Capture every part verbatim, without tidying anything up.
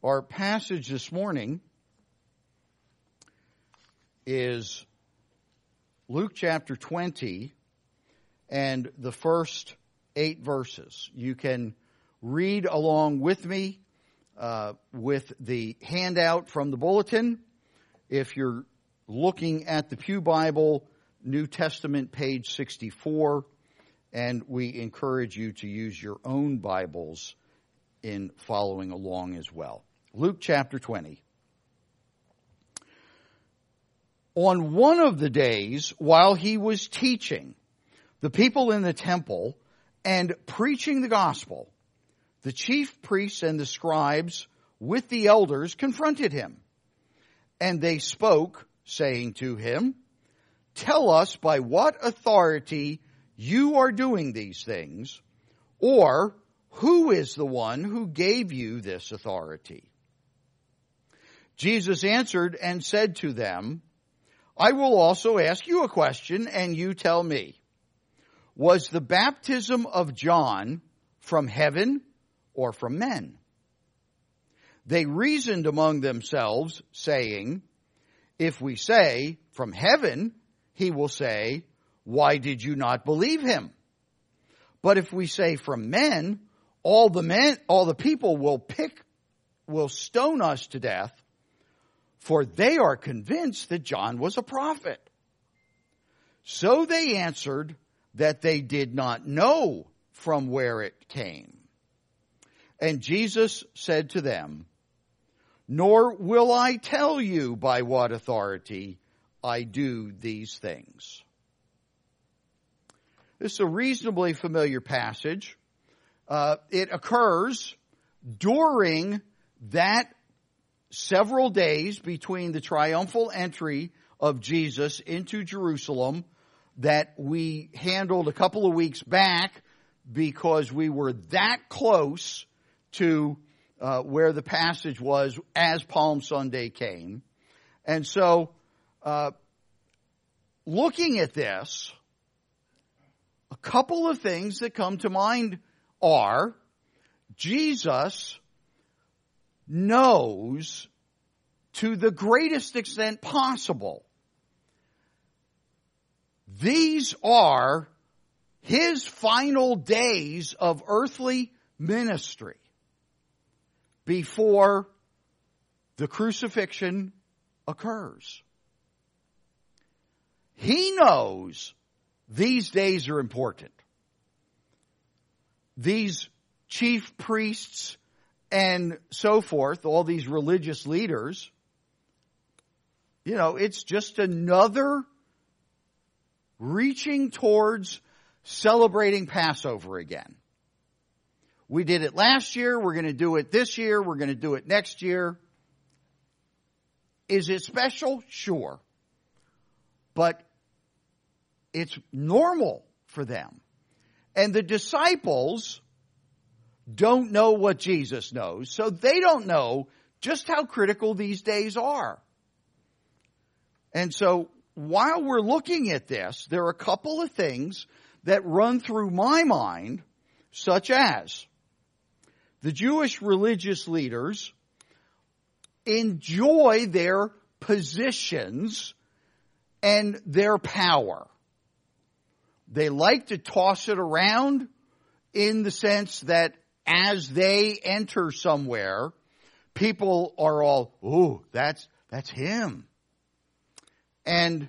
Our passage this morning is Luke chapter twenty and the first eight verses. You can read along with me uh, with the handout from the bulletin. If you're looking at the Pew Bible, New Testament, page sixty-four, and we encourage you to use your own Bibles in following along as well. Luke chapter twenty. On one of the days, while he was teaching the people in the temple and preaching the gospel, the chief priests and the scribes with the elders confronted him. And they spoke, saying to him, "Tell us by what authority you are doing these things, or who is the one who gave you this authority?" Jesus answered and said to them, "I will also ask you a question, and you tell me. Was the baptism of John from heaven or from men?" They reasoned among themselves, saying, "If we say, 'From heaven,' he will say, 'Why did you not believe him?' But if we say, 'From men,' all the men, all the people will pick, will stone us to death, for they are convinced that John was a prophet." So they answered that they did not know from where it came. And Jesus said to them, "Nor will I tell you by what authority I do these things." This is a reasonably familiar passage. Uh, it occurs during that several days between the triumphal entry of Jesus into Jerusalem that we handled a couple of weeks back because we were that close to uh, where the passage was as Palm Sunday came. And so, uh, looking at this, a couple of things that come to mind are Jesus knows to the greatest extent possible these are his final days of earthly ministry before the crucifixion occurs. He knows these days are important. These chief priests and so forth, all these religious leaders, you know, it's just another reaching towards celebrating Passover again. We did it last year. We're going to do it this year. We're going to do it next year. Is it special? Sure. But it's normal for them. And the disciples don't know what Jesus knows, so they don't know just how critical these days are. And so while we're looking at this, there are a couple of things that run through my mind, such as the Jewish religious leaders enjoy their positions and their power. They like to toss it around in the sense that as they enter somewhere, people are all, "Ooh, that's, that's him." And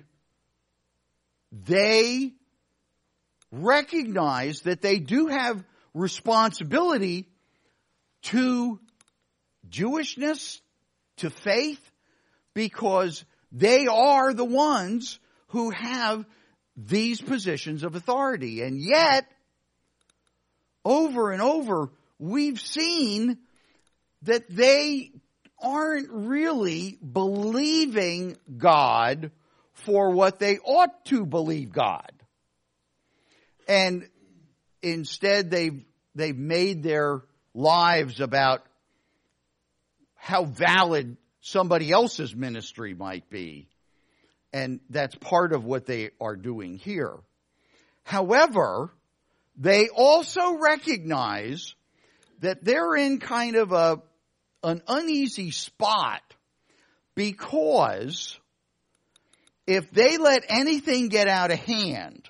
they recognize that they do have responsibility to Jewishness, to faith, because they are the ones who have these positions of authority. And yet, over and over, we've seen that they aren't really believing God for what they ought to believe God. And instead, they've, they've made their lives about how valid somebody else's ministry might be. And that's part of what they are doing here. However, they also recognize that they're in kind of a, an uneasy spot, because if they let anything get out of hand,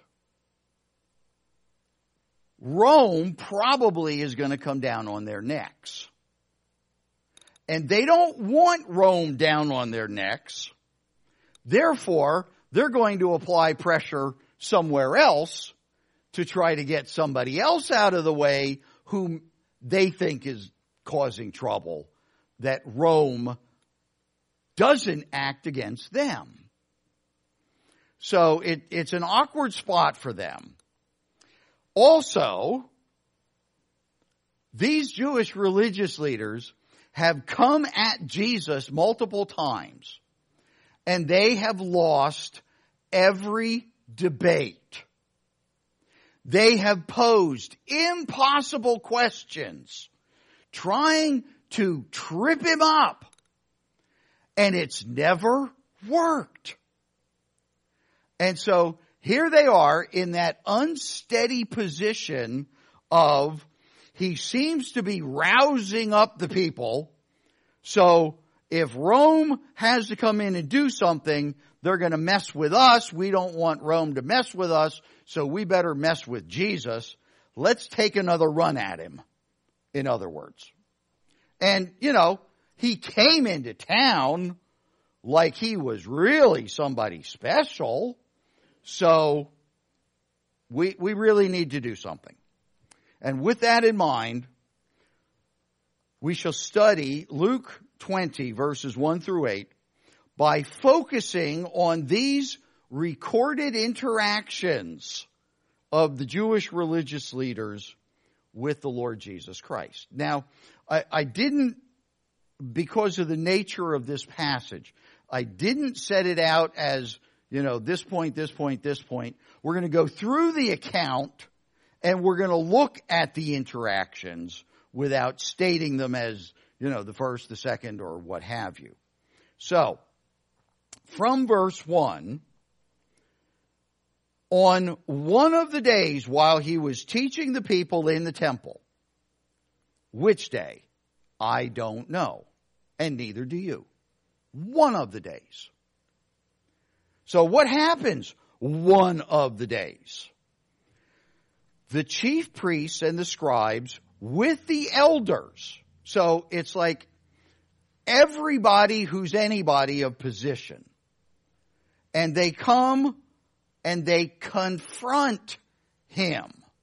Rome probably is going to come down on their necks. And they don't want Rome down on their necks. Therefore, they're going to apply pressure somewhere else to try to get somebody else out of the way whom they think is causing trouble, that Rome doesn't act against them. So it, it's an awkward spot for them. Also, these Jewish religious leaders have come at Jesus multiple times, and they have lost every debate. They have posed impossible questions, trying to trip him up, and it's never worked. And so here they are in that unsteady position of, he seems to be rousing up the people. So if Rome has to come in and do something, they're going to mess with us. We don't want Rome to mess with us, so we better mess with Jesus. Let's take another run at him, in other words. And, you know, he came into town like he was really somebody special. So we we really need to do something. And with that in mind, we shall study Luke twenty, verses one through eight, by focusing on these recorded interactions of the Jewish religious leaders with the Lord Jesus Christ. Now, I, I didn't, because of the nature of this passage, I didn't set it out as, you know, this point, this point, this point. We're going to go through the account and we're going to look at the interactions without stating them as, you know, the first, the second, or what have you. So, from verse one, on one of the days while he was teaching the people in the temple, which day? I don't know, and neither do you. One of the days. So what happens one of the days? The chief priests and the scribes with the elders. So it's like everybody who's anybody of position. And they come and they confront him.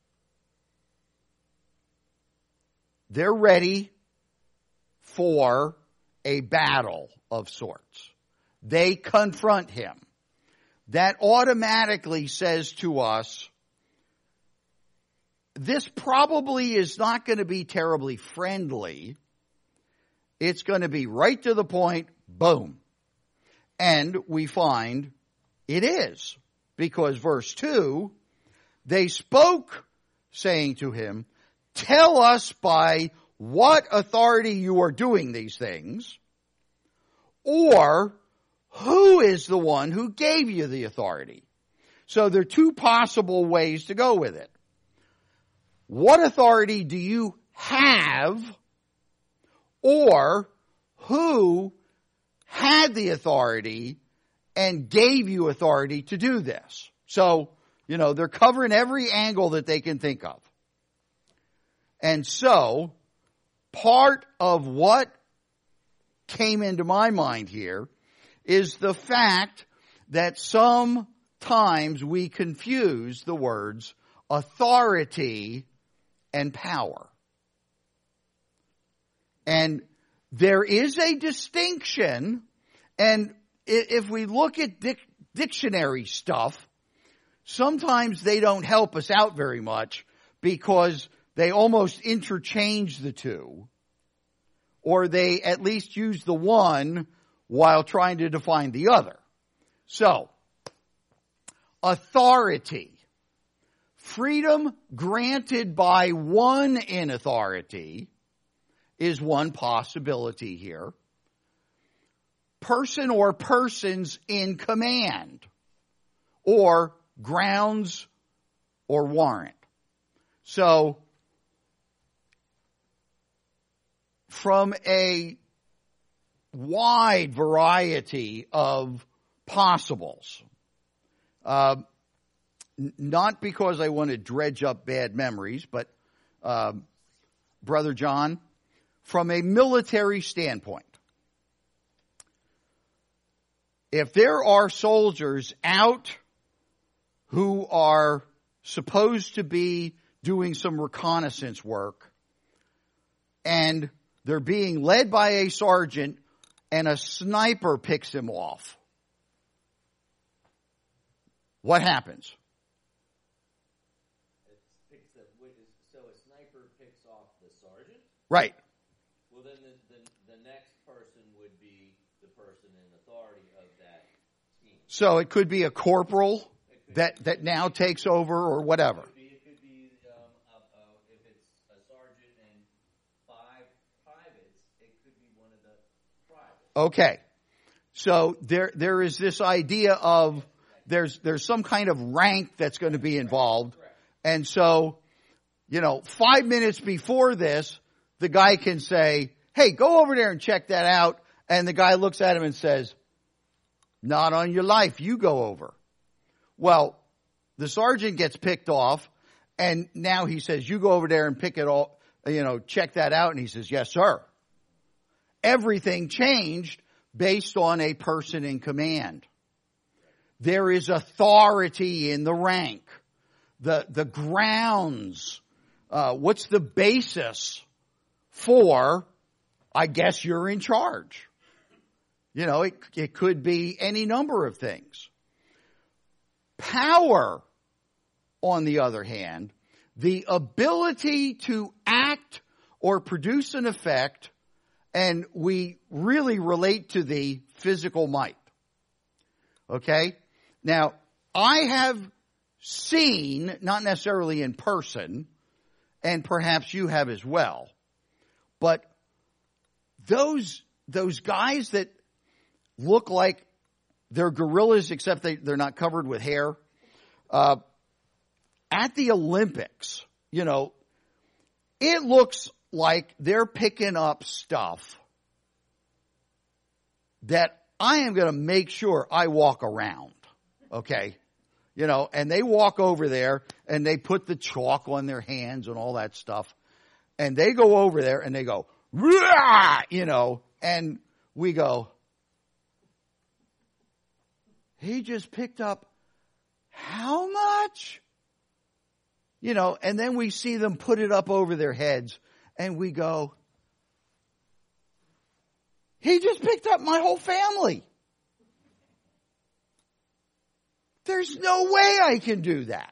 They're ready for a battle of sorts. They confront him. That automatically says to us, this probably is not going to be terribly friendly. It's going to be right to the point, boom. And we find it is. Because verse two, they spoke, saying to him, tell us by what authority you are doing these things, or who is the one who gave you the authority? So there are two possible ways to go with it. What authority do you have, or who had the authority and gave you authority to do this? So, you know, they're covering every angle that they can think of. And so, part of what came into my mind here is the fact that sometimes we confuse the words authority and power. And there is a distinction, and if we look at dic- dictionary stuff, sometimes they don't help us out very much because they almost interchange the two, or they at least use the one while trying to define the other. So, authority. Freedom granted by one in authority is one possibility here. Person or persons in command, or grounds or warrant. So, from a wide variety of possibles. Uh, n- not because I want to dredge up bad memories, but uh, Brother John, from a military standpoint, if there are soldiers out who are supposed to be doing some reconnaissance work, and they're being led by a sergeant, and a sniper picks him off, what happens? It picks the, so a sniper picks off the sergeant? Right. Well, then the, the, the next person would be the person in authority of that team. So it could be a corporal that, that now takes over or whatever. It could be, it could be um, a, a, if it's a sergeant and five privates, it could be one of the privates. Okay. So there there is this idea of there's there's some kind of rank that's going to be involved. And so, you know, five minutes before this, the guy can say, hey, go over there and check that out. And the guy looks at him and says, not on your life, you go over. Well, the sergeant gets picked off, and now he says, you go over there and pick it all, you know, check that out. And he says, yes, sir. Everything changed based on a person in command. There is authority in the rank, the, the grounds. Uh, what's the basis for, I guess you're in charge? You know, it, it could be any number of things. Power, on the other hand, the ability to act or produce an effect, and we really relate to the physical might. Okay? Now, I have seen, not necessarily in person, and perhaps you have as well, but those, those guys that look like they're gorillas, except they, they're not covered with hair. Uh, at the Olympics, you know, it looks like they're picking up stuff that I am going to make sure I walk around. Okay? You know, and they walk over there and they put the chalk on their hands and all that stuff. And they go over there and they go, rah! You know, and we go, he just picked up how much? You know, and then we see them put it up over their heads and we go, he just picked up my whole family. There's no way I can do that.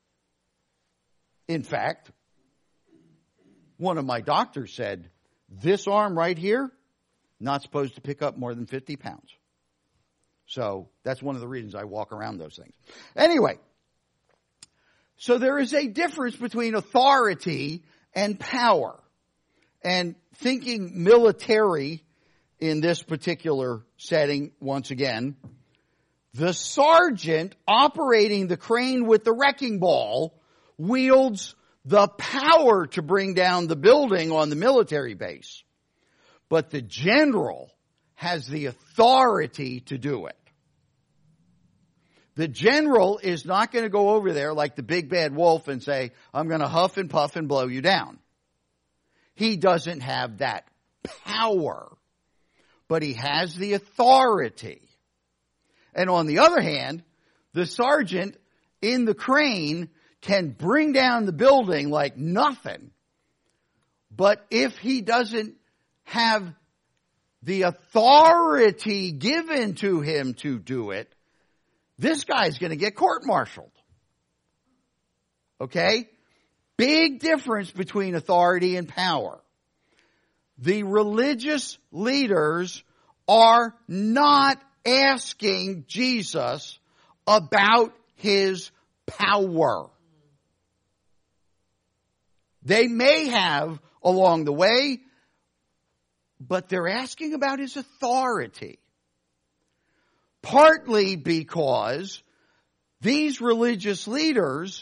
In fact, one of my doctors said, this arm right here, not supposed to pick up more than fifty pounds. So that's one of the reasons I walk around those things. Anyway, so there is a difference between authority and power. And thinking military in this particular setting, once again, the sergeant operating the crane with the wrecking ball wields the power to bring down the building on the military base. But the general has the authority to do it. The general is not going to go over there like the big bad wolf and say, I'm going to huff and puff and blow you down. He doesn't have that power, but he has the authority. And on the other hand, the sergeant in the crane can bring down the building like nothing. But if he doesn't have the authority given to him to do it, this guy's going to get court-martialed. Okay? Big difference between authority and power. The religious leaders are not asking Jesus about his power. They may have along the way, but they're asking about his authority. Partly because these religious leaders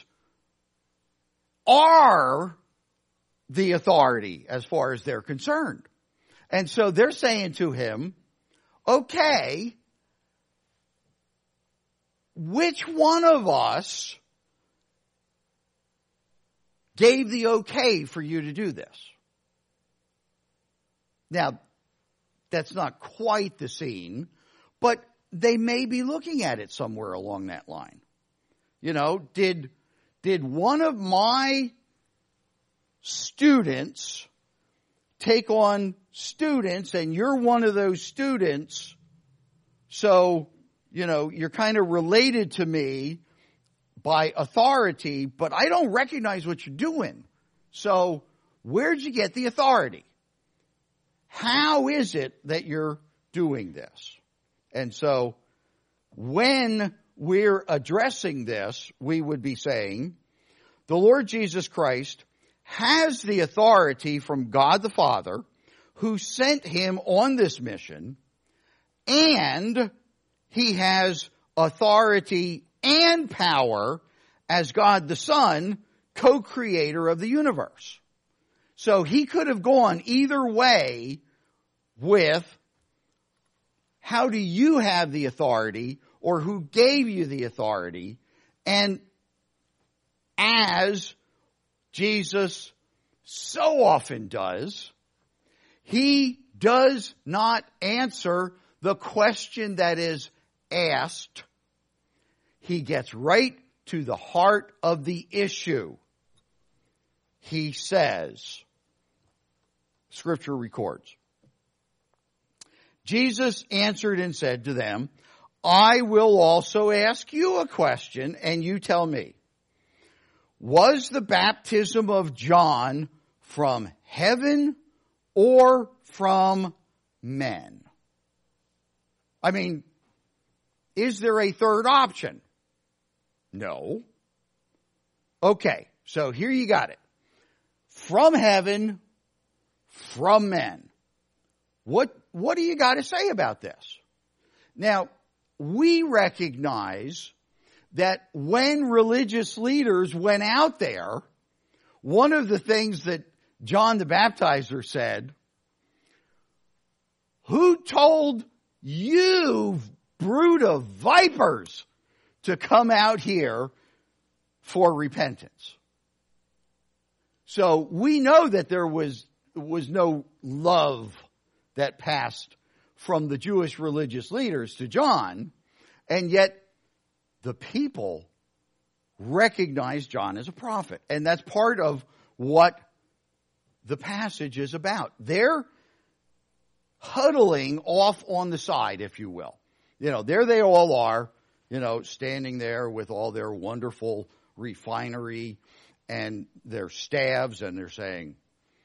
are the authority as far as they're concerned. And so they're saying to him, okay, which one of us gave the okay for you to do this? Now, that's not quite the scene, but they may be looking at it somewhere along that line. You know, did, did one of my students take on students, and you're one of those students, so, you know, you're kind of related to me by authority, but I don't recognize what you're doing. So where'd you get the authority? How is it that you're doing this? And so when we're addressing this, we would be saying, the Lord Jesus Christ has the authority from God the Father, who sent him on this mission, and he has authority and power as God the Son, co-creator of the universe. So he could have gone either way with, how do you have the authority, or who gave you the authority? And as Jesus so often does, he does not answer the question that is asked. He gets right to the heart of the issue. He says, Scripture records, Jesus answered and said to them, I will also ask you a question, and you tell me. Was the baptism of John from heaven or from men? I mean, is there a third option? No. Okay, so here you got it. From heaven, from men. What, what do you got to say about this? Now, we recognize that when religious leaders went out there, one of the things that John the Baptizer said, who told you, brood of vipers, to come out here for repentance? So we know that there was, was no love that passed from the Jewish religious leaders to John, and yet the people recognize John as a prophet. And that's part of what the passage is about. They're huddling off on the side, if you will. You know, there they all are, you know, standing there with all their wonderful refinery and their staves, and they're saying,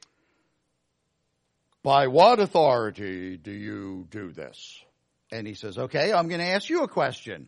by what authority do you do this? And he says, okay, I'm going to ask you a question.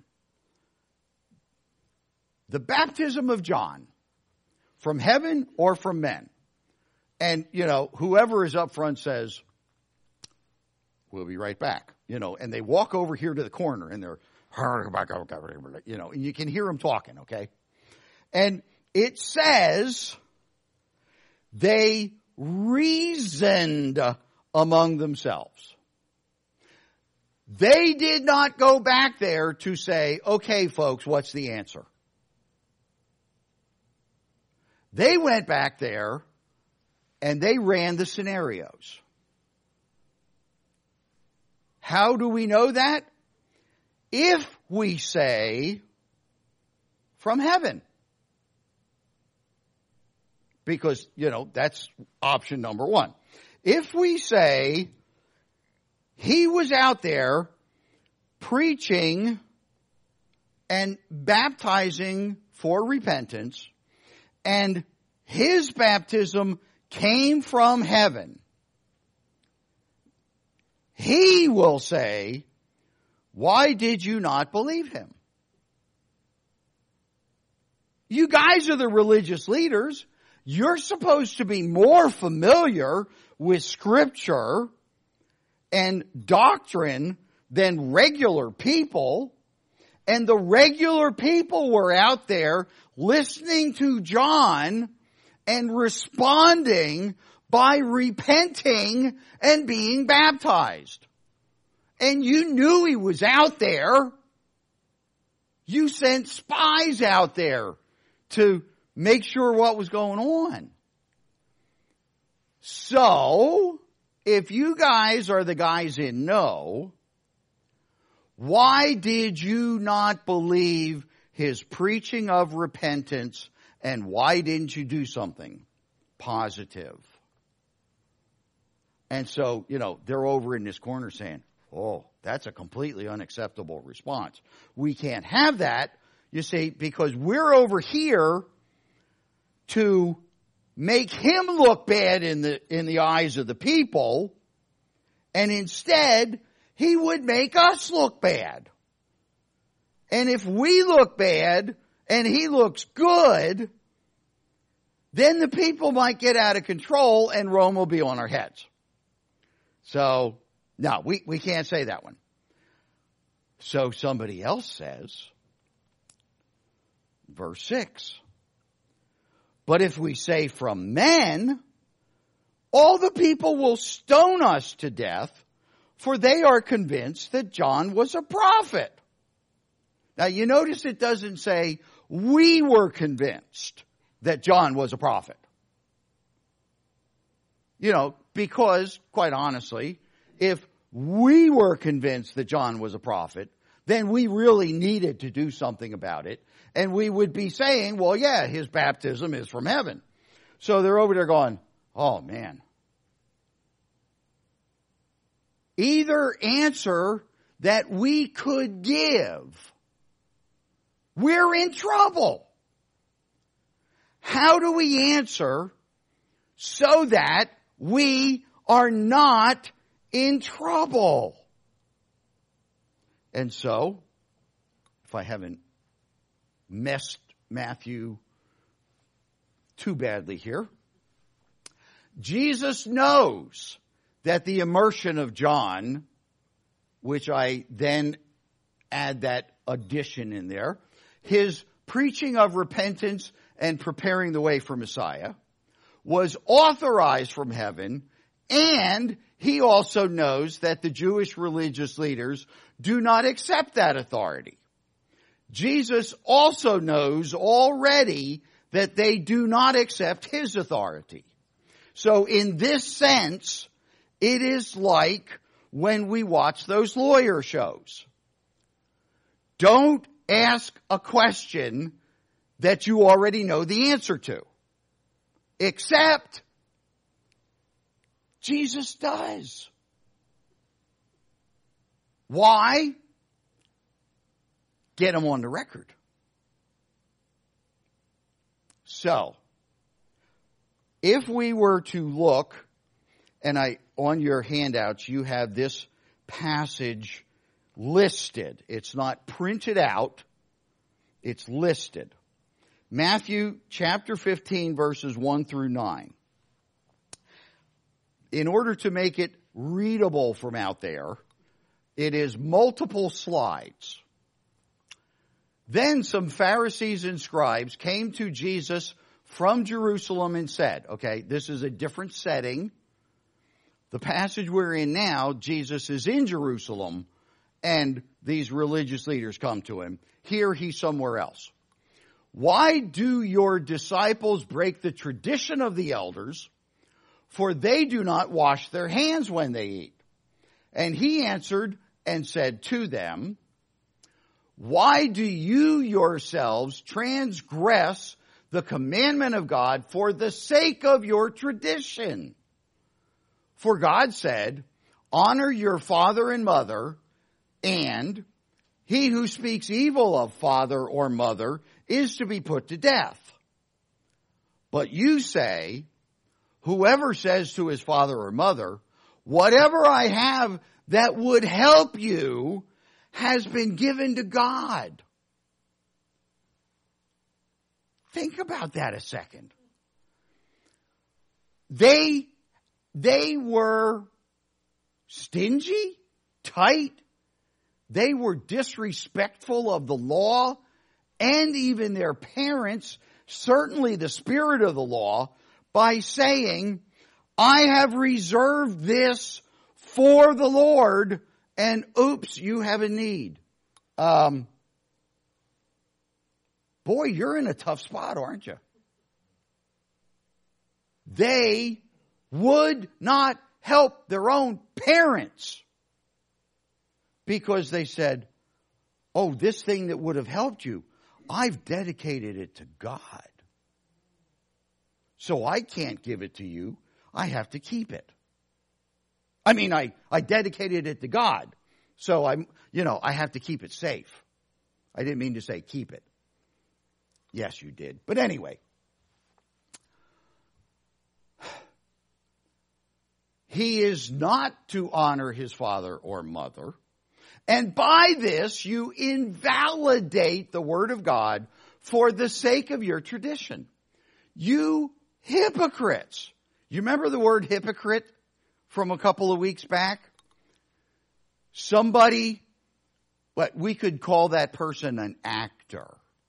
The baptism of John, from heaven or from men? And, you know, whoever is up front says, we'll be right back. You know, and they walk over here to the corner and they're, you know, and you can hear them talking, okay? And it says they reasoned among themselves. They did not go back there to say, okay, folks, what's the answer? They went back there and they ran the scenarios. How do we know that? If we say from heaven. Because, you know, that's option number one. If we say he was out there preaching and baptizing for repentance, and his baptism came from heaven, he will say, why did you not believe him? You guys are the religious leaders. You're supposed to be more familiar with Scripture and doctrine than regular people. And the regular people were out there listening to John and responding by repenting and being baptized. And you knew he was out there. You sent spies out there to make sure what was going on. So, if you guys are the guys in know, why did you not believe his preaching of repentance, and why didn't you do something positive? And so, you know, they're over in this corner saying, oh, that's a completely unacceptable response. We can't have that, you see, because we're over here to make him look bad in the, in the eyes of the people, and instead, he would make us look bad. And if we look bad, and he looks good, then the people might get out of control, and Rome will be on our heads. So, no, we, we can't say that one. So somebody else says, verse six, but if we say from men, all the people will stone us to death, for they are convinced that John was a prophet. Now you notice it doesn't say we were convinced that John was a prophet. You know, because, quite honestly, if we were convinced that John was a prophet, then we really needed to do something about it. And we would be saying, well, yeah, his baptism is from heaven. So they're over there going, oh man. Either answer that we could give, we're in trouble. How do we answer so that we are not in trouble? And so, if I haven't messed Matthew too badly here, Jesus knows that the immersion of John, which I then add that addition in there, his preaching of repentance and preparing the way for Messiah, was authorized from heaven, and he also knows that the Jewish religious leaders do not accept that authority. Jesus also knows already that they do not accept his authority. So in this sense, it is like when we watch those lawyer shows. Don't ask a question that you already know the answer to. Except Jesus does. Why? Get him on the record. So, if we were to look, and I on your handouts you have this passage listed. It's not printed out. It's listed. Matthew chapter fifteen, verses one through nine. In order to make it readable from out there, it is multiple slides. Then some Pharisees and scribes came to Jesus from Jerusalem and said, okay, this is a different setting. The passage we're in now, Jesus is in Jerusalem, and these religious leaders come to him. Here he's somewhere else. Why do your disciples break the tradition of the elders? For they do not wash their hands when they eat. And he answered and said to them, why do you yourselves transgress the commandment of God for the sake of your tradition? For God said, honor your father and mother, and he who speaks evil of father or mother is to be put to death. But you say, whoever says to his father or mother, whatever I have that would help you has been given to God. Think about that a second. They, they were stingy, tight. They were disrespectful of the law and even their parents, certainly the spirit of the law, by saying, I have reserved this for the Lord, and oops, you have a need. Um, boy, you're in a tough spot, aren't you? They would not help their own parents because they said, oh, this thing that would have helped you, I've dedicated it to God. So I can't give it to you. I have to keep it. I mean, I, I dedicated it to God. So I'm, you know, I have to keep it safe. I didn't mean to say keep it. Yes, you did. But anyway. He is not to honor his father or mother. And by this, you invalidate the word of God for the sake of your tradition. You hypocrites. You remember the word hypocrite from a couple of weeks back? Somebody, but we could call that person an actor.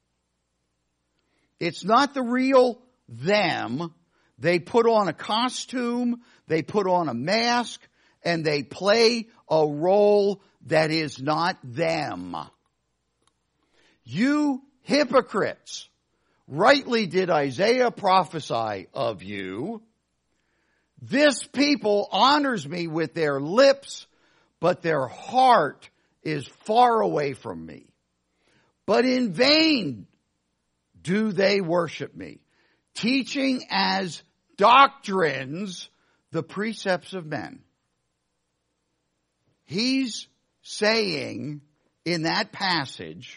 It's not the real them. They put on a costume, they put on a mask, and they play a role that is not them. You hypocrites, rightly did Isaiah prophesy of you. This people honors me with their lips, but their heart is far away from me. But in vain do they worship me, teaching as doctrines the precepts of men. He's saying in that passage,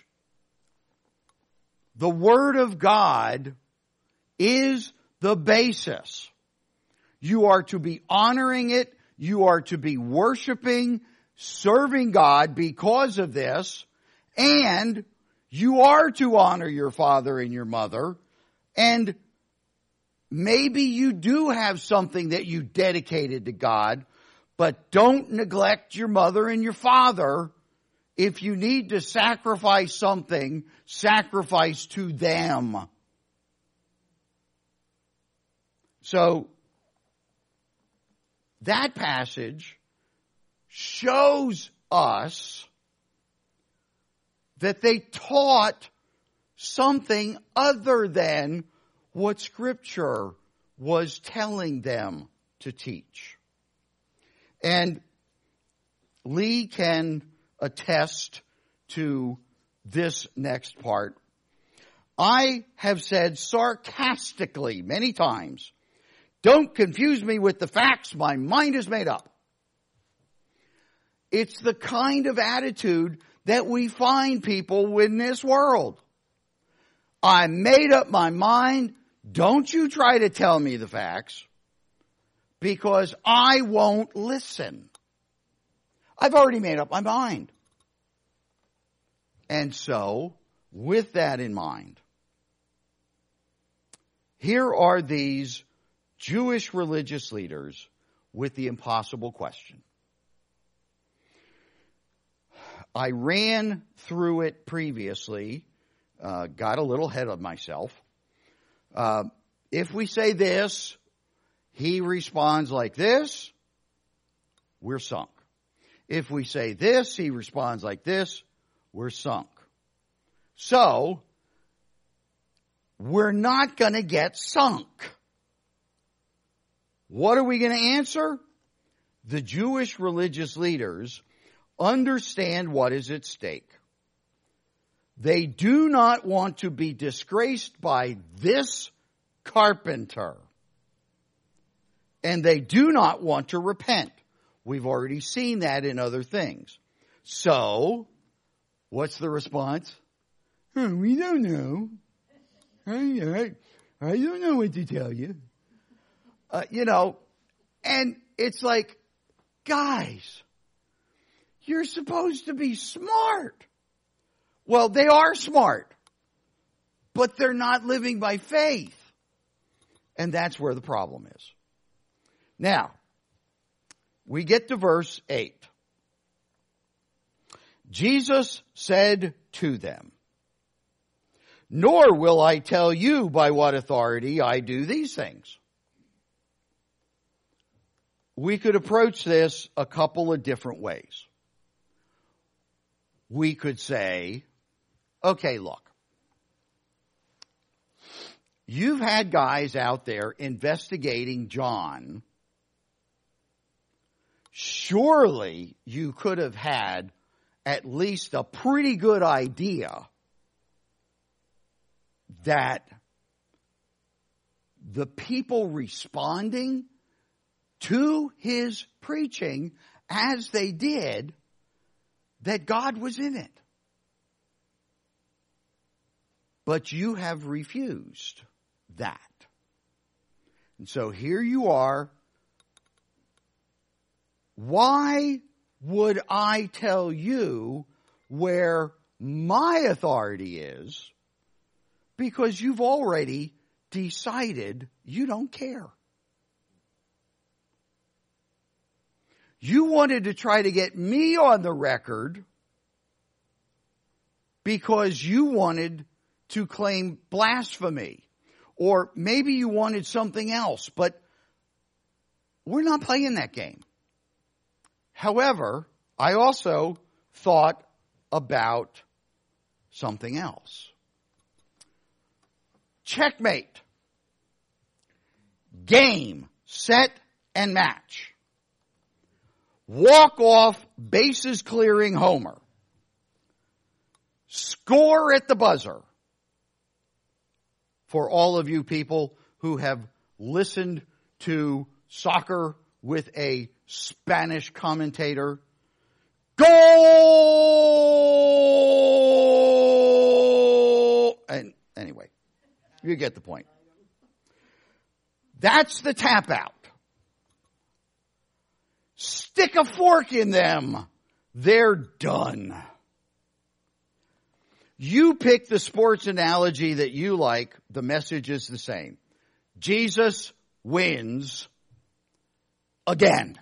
the Word of God is the basis. You are to be honoring it. You are to be worshiping, serving God because of this. And you are to honor your father and your mother. And maybe you do have something that you dedicated to God, but don't neglect your mother and your father. If you need to sacrifice something, sacrifice to them. So, that passage shows us that they taught something other than what Scripture was telling them to teach. And Lee can attest to this next part. I have said sarcastically many times, don't confuse me with the facts, my mind is made up. It's the kind of attitude that we find people in this world. I made up my mind. Don't you try to tell me the facts, because I won't listen. I've already made up my mind. And so, with that in mind, here are these Jewish religious leaders with the impossible question. I ran through it previously, uh, got a little ahead of myself. Uh, if we say this, he responds like this, we're sunk. If we say this, he responds like this, we're sunk. So, we're not going to get sunk. What are we going to answer? The Jewish religious leaders understand what is at stake. They do not want to be disgraced by this carpenter. And they do not want to repent. We've already seen that in other things. So, what's the response? Oh, we don't know. I, I, I don't know what to tell you. Uh, you know, and it's like, guys, you're supposed to be smart. Well, they are smart, but they're not living by faith. And that's where the problem is. Now, we get to verse eight. Jesus said to them, nor will I tell you by what authority I do these things. we could approach this a couple of different ways. We could say, okay, look, you've had guys out there investigating John. Surely you could have had at least a pretty good idea that the people responding to his preaching as they did, that God was in it. But you have refused that. And so here you are. Why would I tell you where my authority is? Because you've already decided you don't care. You wanted to try to get me on the record because you wanted to claim blasphemy. Or maybe you wanted something else, but we're not playing that game. However, I also thought about something else. Checkmate. Game, set, and match. Walk off, bases clearing homer. Score at the buzzer. For all of you people who have listened to soccer with a Spanish commentator, goal! And anyway, you get the point. That's the tap out. Stick a fork in them. They're done. You pick the sports analogy that you like. The message is the same. Jesus wins again.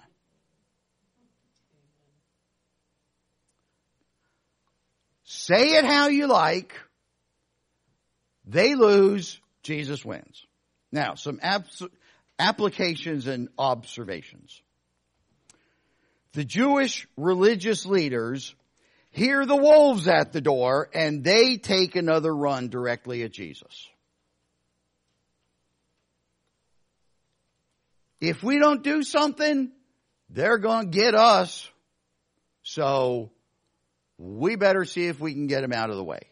Say it how you like. They lose. Jesus wins. Now, some abs- applications and observations. The Jewish religious leaders hear the wolves at the door and they take another run directly at Jesus. If we don't do something, they're going to get us. So we better see if we can get them out of the way.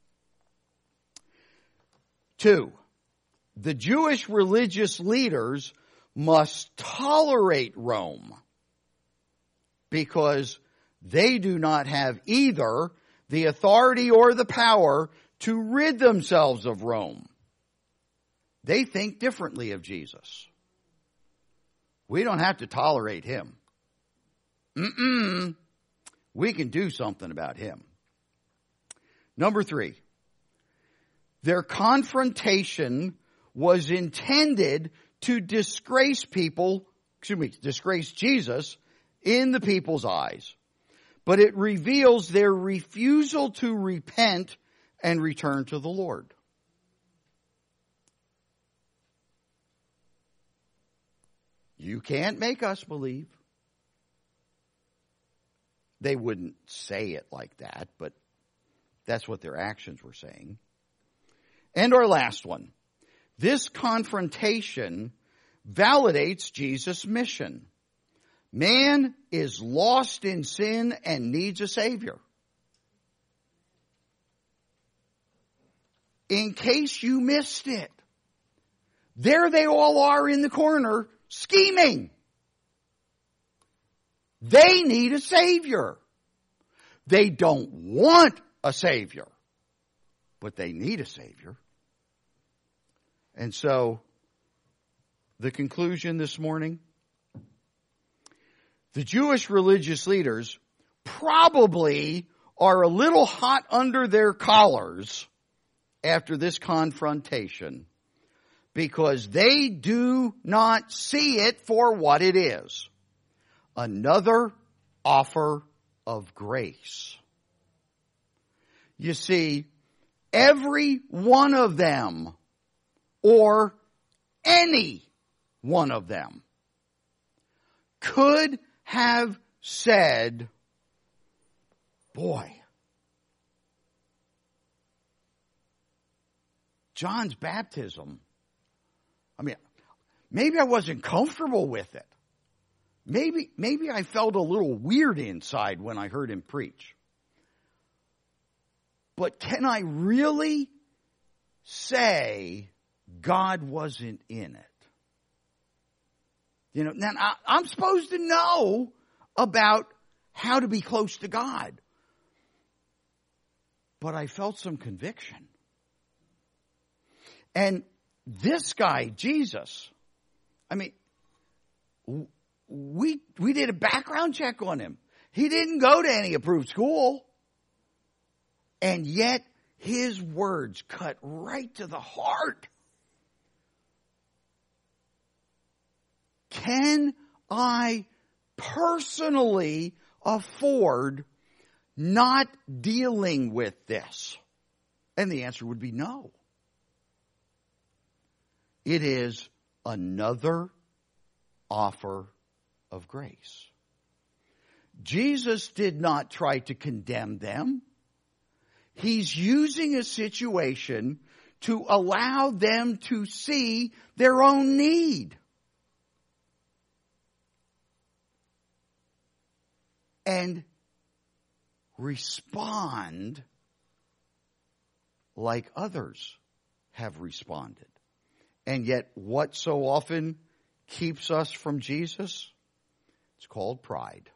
Two, the Jewish religious leaders must tolerate Rome because they do not have either the authority or the power to rid themselves of Rome. They think differently of Jesus. We don't have to tolerate him. Mm-mm. We can do something about him. Number three, their confrontation was intended to disgrace people, excuse me, disgrace Jesus in the people's eyes. But it reveals their refusal to repent and return to the Lord. You can't make us believe. They wouldn't say it like that, but that's what their actions were saying. And our last one. This confrontation validates Jesus' mission. Man is lost in sin and needs a Savior. In case you missed it, there they all are in the corner scheming. They need a Savior. They don't want a Savior, but they need a Savior. And so, the conclusion this morning, the Jewish religious leaders probably are a little hot under their collars after this confrontation because they do not see it for what it is. Another offer of grace. You see, every one of them, or any one of them, could have said, boy, John's baptism, I mean, maybe I wasn't comfortable with it. Maybe, maybe I felt a little weird inside when I heard him preach. But can I really say God wasn't in it? You know, now I, I'm supposed to know about how to be close to God. But I felt some conviction. And this guy, Jesus, I mean, we we did a background check on him. He didn't go to any approved school. And yet, his words cut right to the heart. Can I personally afford not dealing with this? And the answer would be no. It is another offer of grace. Jesus did not try to condemn them. He's using a situation to allow them to see their own need. And respond like others have responded. And yet, what so often keeps us from Jesus? It's called pride.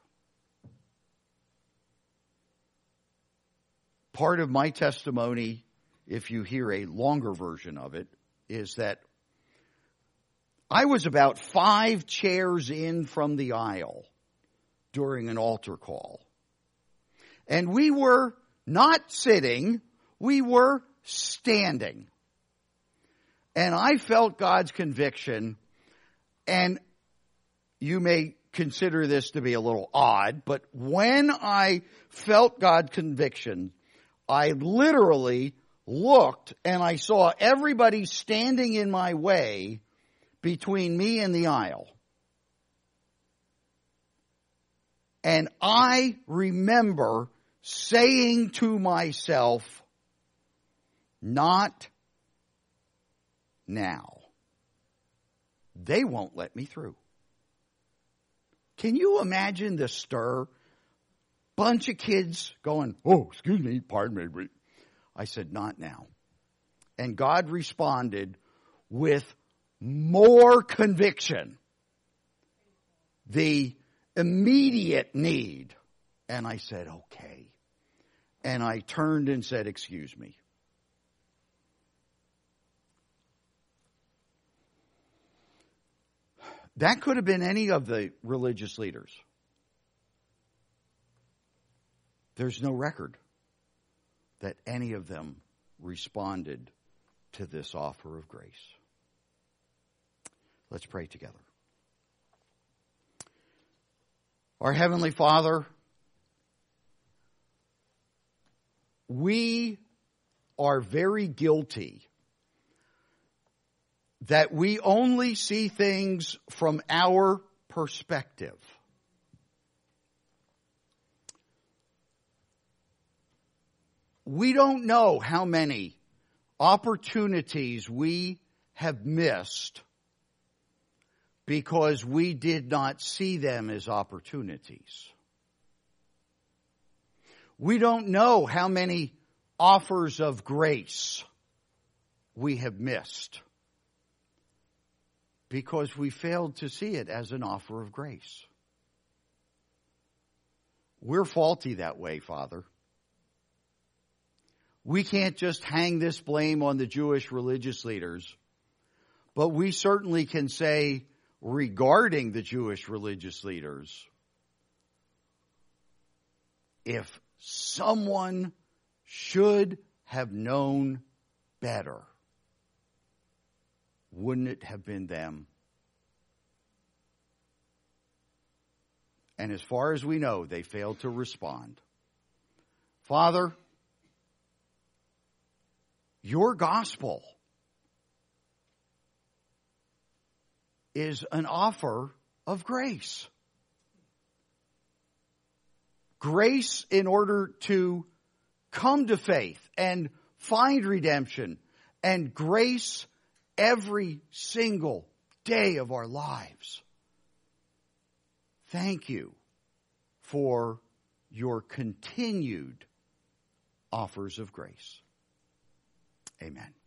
Part of my testimony, if you hear a longer version of it, is that I was about five chairs in from the aisle during an altar call. And we were not sitting, we were standing. And I felt God's conviction, and you may consider this to be a little odd, but when I felt God's conviction, I literally looked and I saw everybody standing in my way between me and the aisle. And I remember saying to myself, not now. They won't let me through. Can you imagine the stir? Bunch of kids going, oh, excuse me, pardon me. I said, not now. And God responded with more conviction. The immediate need. And I said, okay. And I turned and said, excuse me. That could have been any of the religious leaders. There's no record that any of them responded to this offer of grace. Let's pray together. Our Heavenly Father, we are very guilty that we only see things from our perspective. We don't know how many opportunities we have missed because we did not see them as opportunities. We don't know how many offers of grace we have missed because we failed to see it as an offer of grace. We're faulty that way, Father. We can't just hang this blame on the Jewish religious leaders, but we certainly can say regarding the Jewish religious leaders, if someone should have known better, wouldn't it have been them? And as far as we know, they failed to respond. Father, your gospel is an offer of grace. grace in order to come to faith and find redemption, and grace every single day of our lives. Thank you for your continued offers of grace. Amen.